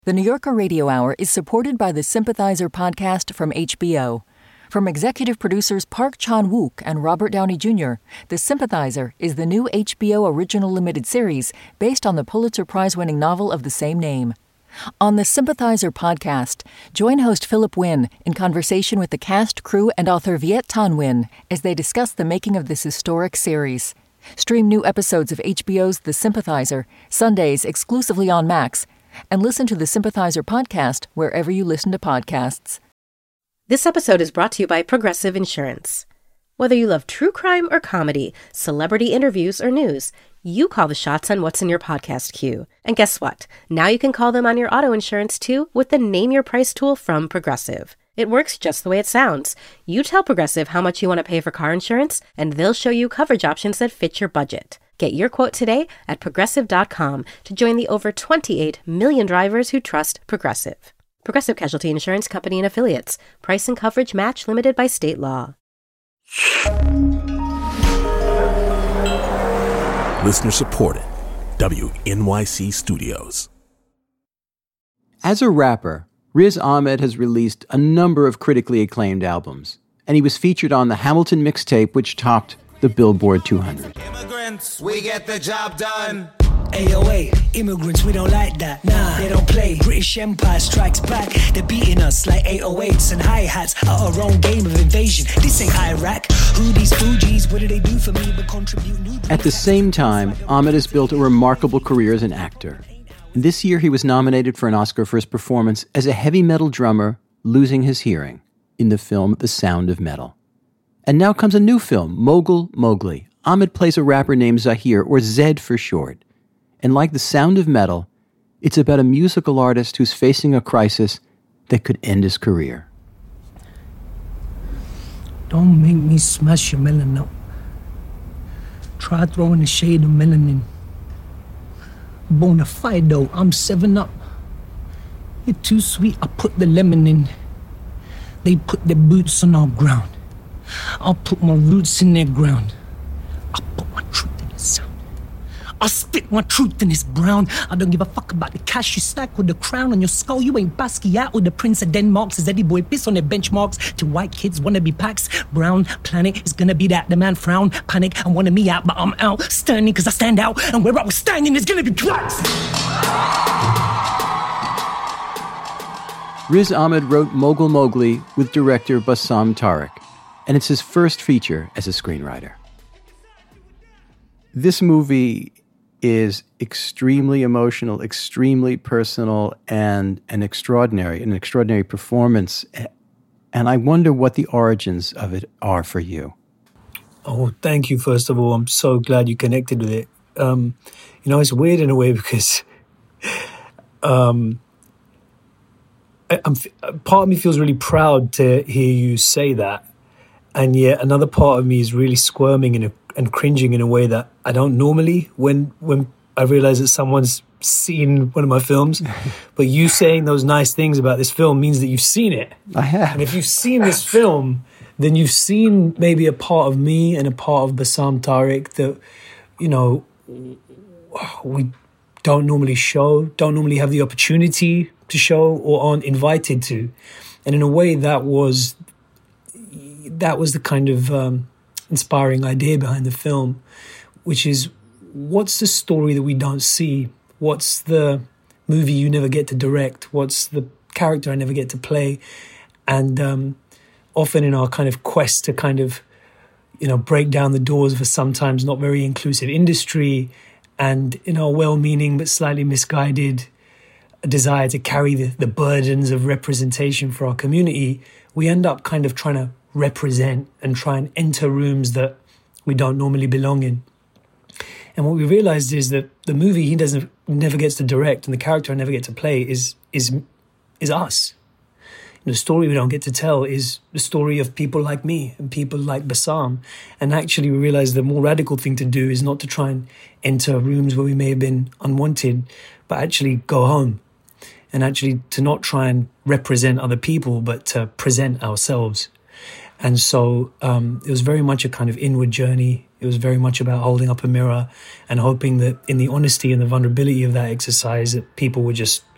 The New Yorker Radio Hour is supported by the Sympathizer podcast from HBO. From executive producers Park Chan-wook and Robert Downey Jr., The Sympathizer is the new HBO original limited series based on the Pulitzer Prize-winning novel of the same name. On the Sympathizer podcast, join host Philip Wynn in conversation with the cast, crew, and author Viet Thanh Nguyen as they discuss the making of this historic series. Stream new episodes of HBO's The Sympathizer, Sundays exclusively on Max, and listen to the Sympathizer podcast wherever you listen to podcasts. This episode is brought to you by Progressive Insurance. Whether you love true crime or comedy, celebrity interviews or news, you call the shots on what's in your podcast queue. And guess what? Now you can call them on your auto insurance too with the Name Your Price tool from Progressive. It works just the way it sounds. You tell Progressive how much you want to pay for car insurance, and they'll show you coverage options that fit your budget. Get your quote today at Progressive.com to join the over 28 million drivers who trust Progressive. Progressive Casualty Insurance Company and Affiliates. Price and coverage match limited by state law. Listener supported. WNYC Studios. As a rapper, Riz Ahmed has released a number of critically acclaimed albums, and he was featured on the Hamilton mixtape, which topped the Billboard 200. Immigrants, we get the job done. AOA, immigrants, we don't like that. Nah, they don't play. British Empire strikes back. They're beating us like 808s and hi-hats. Our own game of invasion. This ain't Iraq. Who these Fugees? What do they do for me but contribute new... At the same time, Ahmed has built a remarkable career as an actor. And this year he was nominated for an Oscar for his performance as a heavy metal drummer losing his hearing in the film The Sound of Metal. And now comes a new film, Mogul Mowgli. Ahmed plays a rapper named Zahir, or Zed for short. And like The Sound of Metal, it's about a musical artist who's facing a crisis that could end his career. Don't make me smash your melon up. Try throwing a shade of melanin. Bonafide though, I'm 7-Up. You're too sweet, I put the lemon in. They put their boots on our ground. I'll put my roots in their ground. I'll put my truth in the sound. I'll spit my truth in this brown. I don't give a fuck about the cash you stack with the crown on your skull. You ain't Basquiat or the Prince of Denmark. Says Eddie Boy piss on their benchmarks. To white kids wanna be packs. Brown planet is gonna be that. The man frown, panic, and wanted me out, but I'm out. Standing cause I stand out. And where I was standing is gonna be cracks. Riz Ahmed wrote Mogul Mowgli with director Bassam Tariq, and it's his first feature as a screenwriter. This movie is extremely emotional, extremely personal, and an extraordinary performance. And I wonder what the origins of it are for you. Oh, thank you, first of all. I'm so glad you connected with it. It's weird in a way because part of me feels really proud to hear you say that. And yet another part of me is really squirming and cringing in a way that I don't normally when I realize that someone's seen one of my films. But you saying those nice things about this film means that you've seen it. I have. And if you've seen this film, then you've seen maybe a part of me and a part of Bassam Tariq that, we don't normally show, don't normally have the opportunity to show or aren't invited to. And in a way that was the kind of inspiring idea behind the film, which is what's the story that we don't see? What's the movie you never get to direct? What's the character I never get to play? And often in our kind of quest to kind of, break down the doors of a sometimes not very inclusive industry, and in our well-meaning but slightly misguided desire to carry the burdens of representation for our community, we end up kind of trying to represent and try and enter rooms that we don't normally belong in. And what we realized is that the movie he never gets to direct and the character I never get to play is us. The story we don't get to tell is the story of people like me and people like Bassam. And actually we realized the more radical thing to do is not to try and enter rooms where we may have been unwanted, but actually go home. And actually to not try and represent other people, but to present ourselves. And so it was very much a kind of inward journey. It was very much about holding up a mirror and hoping that in the honesty and the vulnerability of that exercise that people would just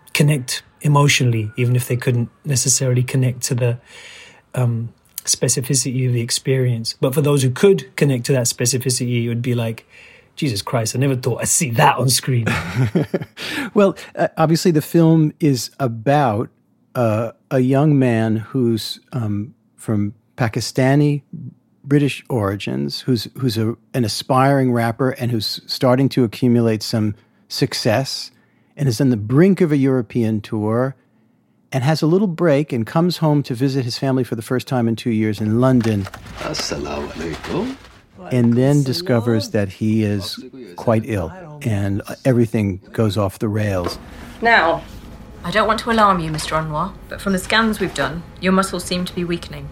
connect emotionally, even if they couldn't necessarily connect to the specificity of the experience. But for those who could connect to that specificity, it would be like, Jesus Christ, I never thought I'd see that on screen. Well, obviously the film is about a young man who's from Pakistani British origins, who's an aspiring rapper and who's starting to accumulate some success and is on the brink of a European tour and has a little break and comes home to visit his family for the first time in 2 years in London. Assalamu alaikum. And then discovers that he is quite ill and everything goes off the rails. Now, I don't want to alarm you, Mr. Anwar, but from the scans we've done, your muscles seem to be weakening.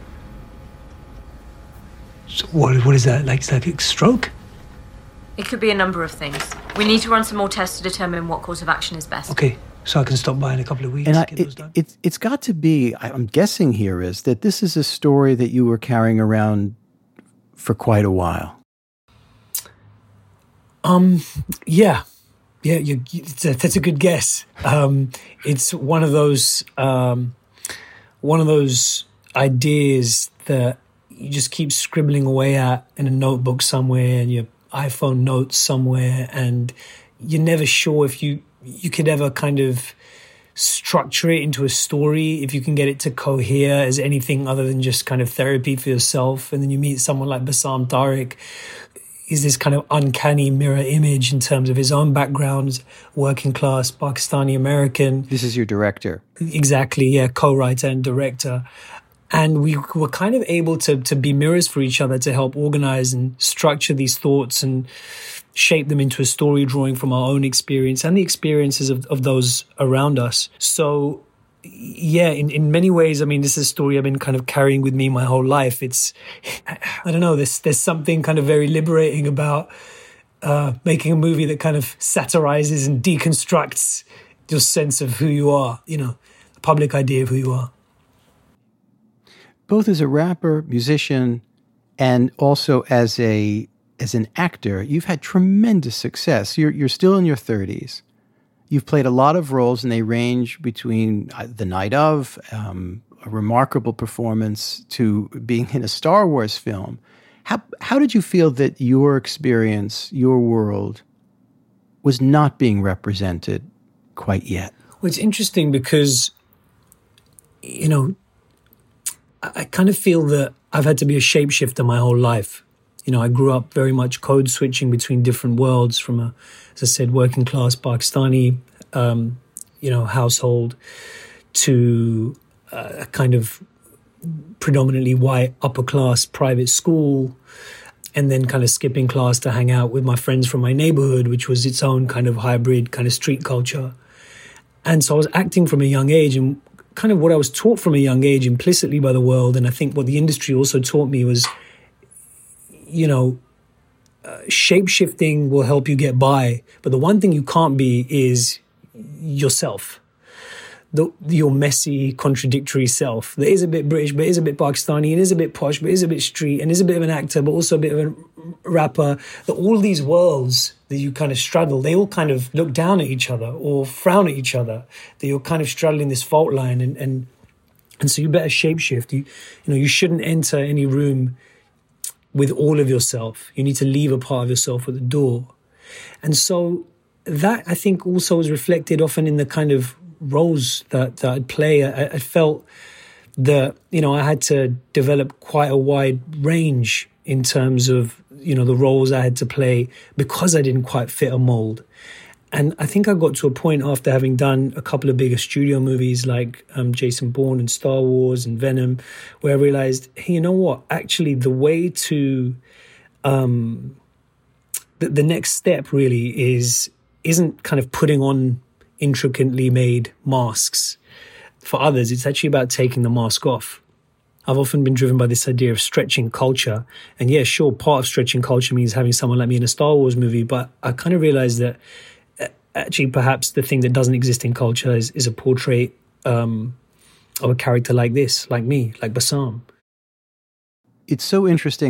So what is that? Like a stroke? It could be a number of things. We need to run some more tests to determine what course of action is best. Okay, so I can stop by in a couple of weeks and get those done? It's got to be, I'm guessing here is that this is a story that you were carrying around for quite a while. Yeah, that's a good guess. It's one of those ideas that you just keep scribbling away at in a notebook somewhere, and your iPhone notes somewhere, and you're never sure if you could ever kind of structure it into a story, if you can get it to cohere as anything other than just kind of therapy for yourself. And then you meet someone like Bassam Tariq. Is this kind of uncanny mirror image in terms of his own background, working class, Pakistani American. This is your director. Exactly, yeah, co-writer and director. And we were kind of able to be mirrors for each other to help organize and structure these thoughts and shape them into a story, drawing from our own experience and the experiences of those around us. So, yeah, in many ways, I mean, this is a story I've been kind of carrying with me my whole life. It's, I don't know, there's something kind of very liberating about making a movie that kind of satirizes and deconstructs your sense of who you are, the public idea of who you are. Both as a rapper, musician, and also as an actor, you've had tremendous success. You're still in your 30s. You've played a lot of roles, and they range between The Night Of, a remarkable performance, to being in a Star Wars film. How did you feel that your experience, your world, was not being represented quite yet? Well, it's interesting because, I kind of feel that I've had to be a shapeshifter my whole life. I grew up very much code switching between different worlds from as I said, working class Pakistani, household to a kind of predominantly white upper class private school, and then kind of skipping class to hang out with my friends from my neighborhood, which was its own kind of hybrid kind of street culture. And so I was acting from a young age, and kind of what I was taught from a young age implicitly by the world. And I think what the industry also taught me was, shape-shifting will help you get by. But the one thing you can't be is yourself. Your messy, contradictory self that is a bit British, but is a bit Pakistani, and is a bit posh, but is a bit street, and is a bit of an actor, but also a bit of a rapper. That all these worlds that you kind of straddle, they all kind of look down at each other or frown at each other. That you're kind of straddling this fault line, and so you better shapeshift. You shouldn't enter any room with all of yourself. You need to leave a part of yourself at the door. And so that, I think, also was reflected often in the kind of roles that I'd play. I felt that, I had to develop quite a wide range in terms of, the roles I had to play because I didn't quite fit a mold. And I think I got to a point after having done a couple of bigger studio movies like Jason Bourne and Star Wars and Venom, where I realized, hey, you know what? Actually, the way to the next step really isn't kind of putting on intricately made masks for others. It's actually about taking the mask off. I've often been driven by this idea of stretching culture. And yeah, sure, part of stretching culture means having someone like me in a Star Wars movie, but I kind of realized that actually perhaps the thing that doesn't exist in culture is a portrait of a character like this, like me, like Bassam. It's so interesting.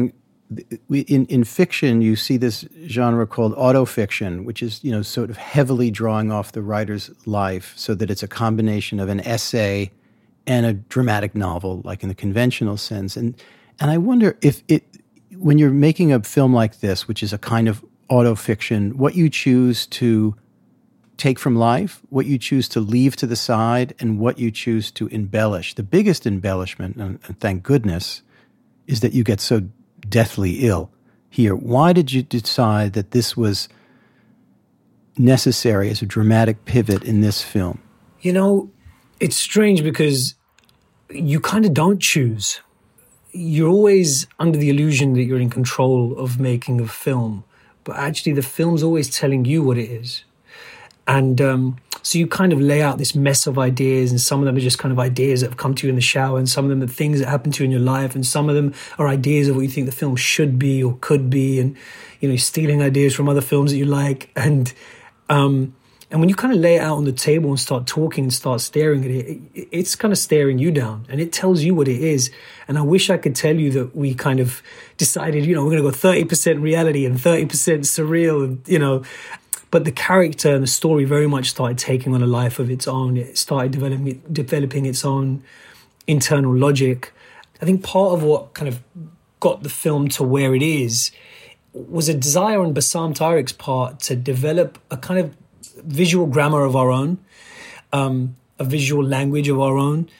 in fiction, you see this genre called autofiction, which is, sort of heavily drawing off the writer's life so that it's a combination of an essay and a dramatic novel, like in the conventional sense. And I wonder if when you're making a film like this, which is a kind of autofiction, what you choose to take from life, what you choose to leave to the side, and what you choose to embellish. The biggest embellishment, and thank goodness, is that you get so deathly ill here. Why did you decide that this was necessary as a dramatic pivot in this film? It's strange because you kind of don't choose. You're always under the illusion that you're in control of making a film, but actually the film's always telling you what it is. And so you kind of lay out this mess of ideas, and some of them are just kind of ideas that have come to you in the shower, and some of them are things that happen to you in your life, and some of them are ideas of what you think the film should be or could be, and stealing ideas from other films that you like. And when you kind of lay it out on the table and start talking and start staring at it, it's kind of staring you down, and it tells you what it is. And I wish I could tell you that we kind of decided, we're going to go 30% reality and 30% surreal, and but the character and the story very much started taking on a life of its own. It started developing its own internal logic. I think part of what kind of got the film to where it is was a desire on Bassam Tariq's part to develop a kind of visual grammar of our own, a visual language of our own.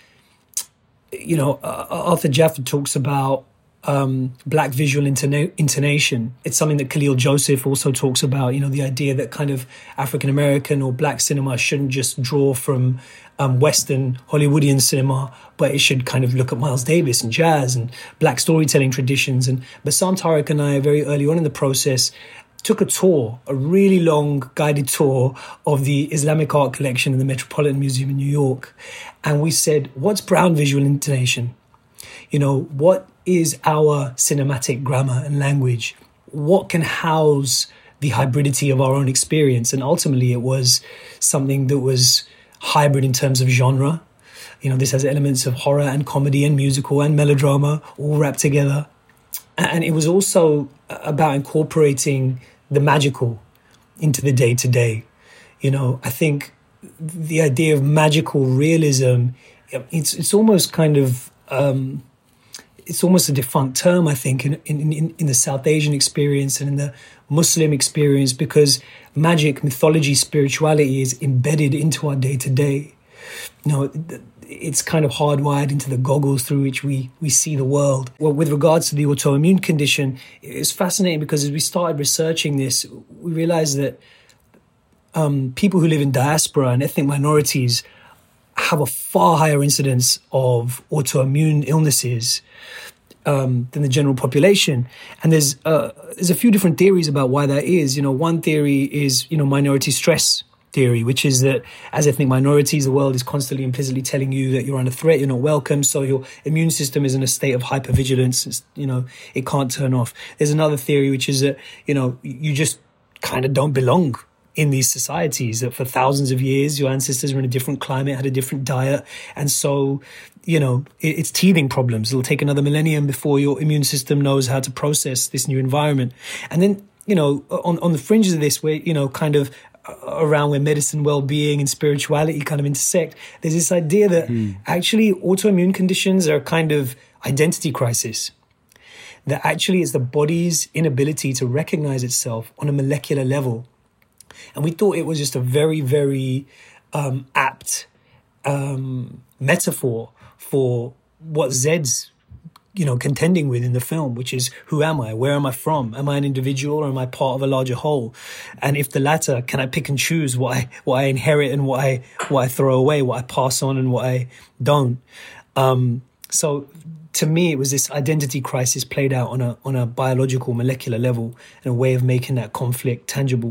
Arthur Jafford talks about black visual intonation. It's something that Khalil Joseph also talks about, the idea that kind of African-American or black cinema shouldn't just draw from Western Hollywoodian cinema, but it should kind of look at Miles Davis and jazz and black storytelling traditions. And Bassam Tariq and I, very early on in the process, took a really long guided tour of the Islamic art collection in the Metropolitan Museum in New York. And we said, what's brown visual intonation? What is our cinematic grammar and language? What can house the hybridity of our own experience? And ultimately it was something that was hybrid in terms of genre. This has elements of horror and comedy and musical and melodrama all wrapped together. And it was also about incorporating the magical into the day-to-day. I think the idea of magical realism, it's almost kind of... it's almost a defunct term, I think, in the South Asian experience and in the Muslim experience, because magic, mythology, spirituality is embedded into our day-to-day. It's kind of hardwired into the goggles through which we see the world. Well, with regards to the autoimmune condition, it's fascinating because as we started researching this, we realized that people who live in diaspora and ethnic minorities have a far higher incidence of autoimmune illnesses than the general population. And there's a few different theories about why that is. One theory is, minority stress theory, which is that as ethnic minorities, the world is constantly implicitly telling you that you're under threat, you're not welcome, so your immune system is in a state of hypervigilance. It can't turn off. There's another theory, which is that, you just kind of don't belong in these societies, that for thousands of years, your ancestors were in a different climate, had a different diet. And so, it's teething problems. It'll take another millennium before your immune system knows how to process this new environment. And then, on the fringes of this, where, kind of around where medicine, well-being and spirituality kind of intersect, there's this idea that actually autoimmune conditions are a kind of identity crisis. That actually it's the body's inability to recognize itself on a molecular level. And we thought it was just a very, very apt metaphor for what Zed's, contending with in the film, which is, who am I? Where am I from? Am I an individual or am I part of a larger whole? And if the latter, can I pick and choose what I inherit and what I throw away, what I pass on and what I don't? So to me, it was this identity crisis played out on a biological, molecular level, and a way of making that conflict tangible.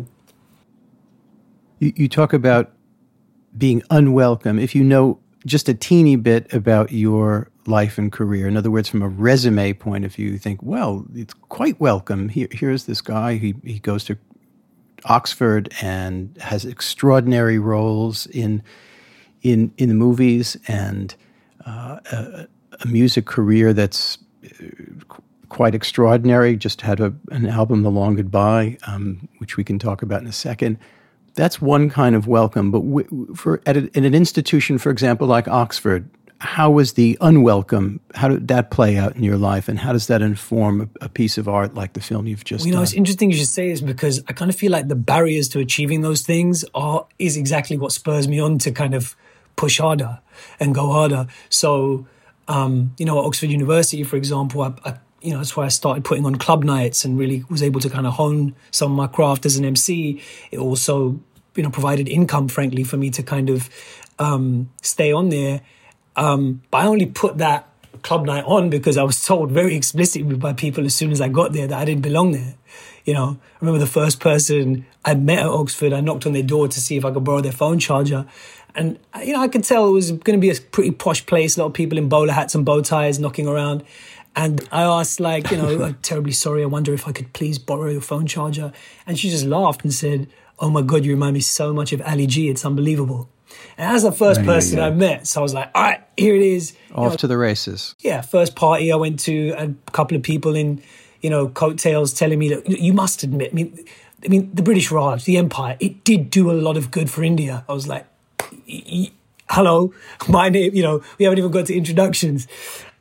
You talk about being unwelcome. If you know just a teeny bit about your life and career, in other words, from a resume point of view, you think, well, it's quite welcome. Here's this guy, he goes to Oxford and has extraordinary roles in the movies and a music career that's quite extraordinary. Just had an album, The Long Goodbye, which we can talk about in a second. That's one kind of welcome. But in an institution, for example, like Oxford, how was the unwelcome? How did that play out in your life? And how does that inform a piece of art like the film you've just done? It's interesting you should say this, because I kind of feel like the barriers to achieving those things is exactly what spurs me on to kind of push harder and go harder. So, at Oxford University, for example, that's why I started putting on club nights and really was able to kind of hone some of my craft as an MC. It also, provided income, frankly, for me to kind of stay on there. But I only put that club night on because I was told very explicitly by people as soon as I got there that I didn't belong there. I remember the first person I met at Oxford, I knocked on their door to see if I could borrow their phone charger. And, I could tell it was going to be a pretty posh place, a lot of people in bowler hats and bow ties knocking around. And I asked, I'm terribly sorry, I wonder if I could please borrow your phone charger. And she just laughed and said, "Oh my God, you remind me so much of Ali G, it's unbelievable." And that's the first person I met. So I was like, all right, here it is. Off to the races. Yeah, first party I went to, a couple of people in, coattails telling me that you must admit, I mean, the British Raj, the Empire, it did do a lot of good for India. I was like, hello, my name, we haven't even got to introductions.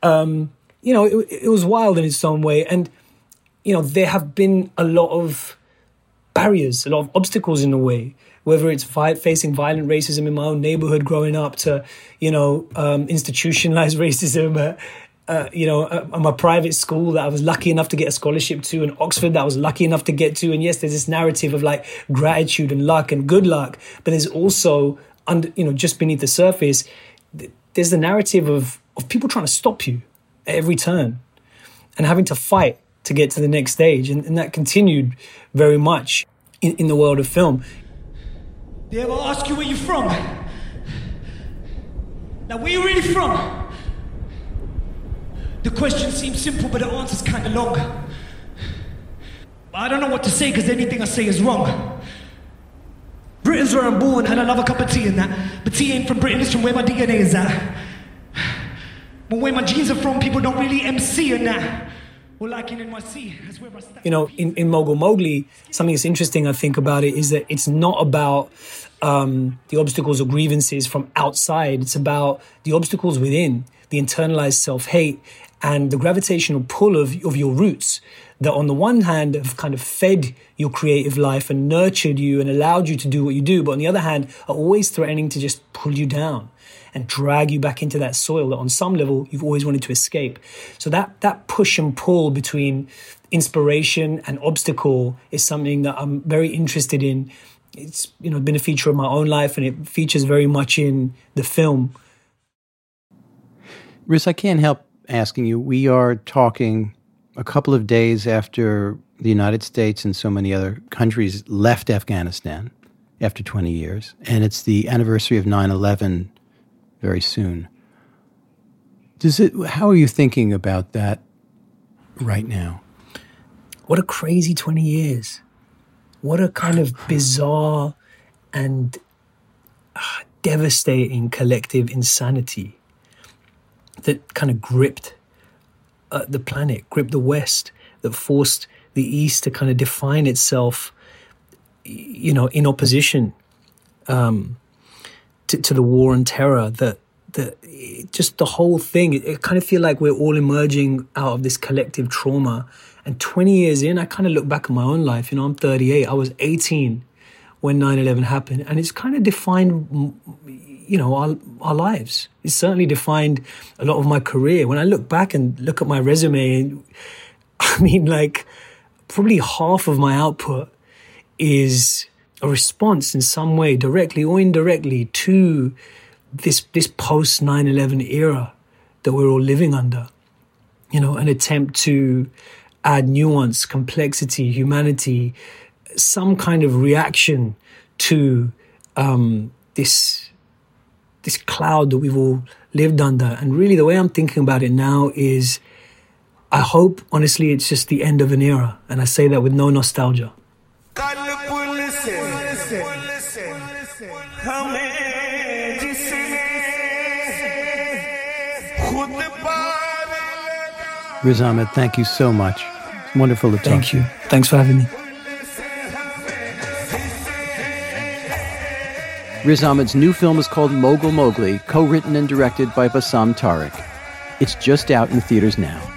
It was wild in its own way. And, there have been a lot of barriers, a lot of obstacles in the way, whether it's facing violent racism in my own neighborhood growing up to, institutionalized racism, at my private school that I was lucky enough to get a scholarship to, and Oxford that I was lucky enough to get to. And yes, there's this narrative of gratitude and luck and good luck, but there's also, just beneath the surface, there's the narrative of people trying to stop you at every turn and having to fight to get to the next stage. And that continued very much in the world of film. They ever ask you where you're from? Now, where you really from? The question seems simple, but the answer's kind of long. I don't know what to say because anything I say is wrong. Britain's where I'm born, and I love a cup of tea and that. But tea ain't from Britain, it's from where my DNA is at. But where my genes are from, people don't really MC and that. Well, like in NYC, that's where I stand. In Mogul Mowgli, something that's interesting, I think, about it is that it's not about the obstacles or grievances from outside. It's about the obstacles within, the internalized self-hate and the gravitational pull of your roots that on the one hand have kind of fed your creative life and nurtured you and allowed you to do what you do, but on the other hand are always threatening to just pull you down and drag you back into that soil that on some level you've always wanted to escape. So that push and pull between inspiration and obstacle is something that I'm very interested in. It's been a feature of my own life, and it features very much in the film. Riz, I can't help asking you, we are talking a couple of days after the United States and so many other countries left Afghanistan after 20 years, and it's the anniversary of 9/11 very soon. How are you thinking about that right now? What a crazy 20 years. What a kind of bizarre and devastating collective insanity that kind of gripped the planet, gripped the West, that forced the East to kind of define itself, in opposition to the war and terror, that just the whole thing, it kind of feel like we're all emerging out of this collective trauma. And 20 years in, I kind of look back at my own life. I'm 38. I was 18 when 9/11 happened. And it's kind of defined, our lives. It's certainly defined a lot of my career. When I look back and look at my resume, probably half of my output is a response in some way, directly or indirectly, to this post 9/11 era that we're all living under. An attempt to add nuance, complexity, humanity, some kind of reaction to this cloud that we've all lived under. And really the way I'm thinking about it now is, I hope, honestly, it's just the end of an era. And I say that with no nostalgia. Riz Ahmed, thank you so much. It's wonderful to talk. Thank you. Thanks for having me. Riz Ahmed's new film is called Mogul Mowgli, co-written and directed by Bassam Tariq. It's just out in theaters now.